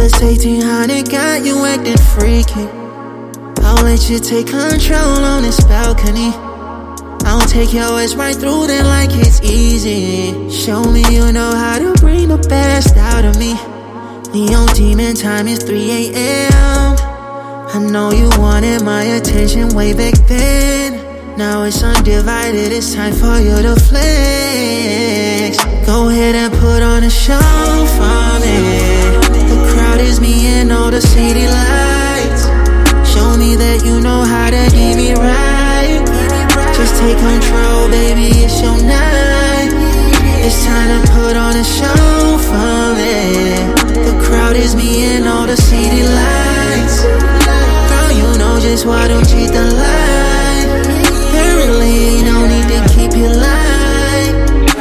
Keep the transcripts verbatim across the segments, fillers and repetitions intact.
Plus eighteen hundred got you acting freaky. I'll let you take control on this balcony. I'll take your ass right through them like it's easy. Show me you know how to bring the best out of me. The old demon time is three A M I know you wanted my attention way back then. Now it's undivided, it's time for you to flex. Go ahead and put on a show for me. The crowd is me and all the city lights. Show me that you know how to get me right. Just take control, baby, it's your night. It's time to put on a show for me. The crowd is me and all the city lights. Girl, you know just why don't cheat the light. Apparently, no need to keep you light.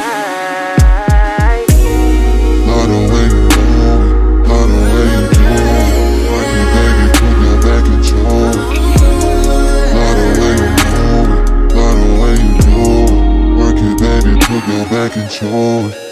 Love the way you move, love the way you do it. Work it, baby, put your back in charge. Love the way you move, love the way you do it. Work it, baby, put your back in charge.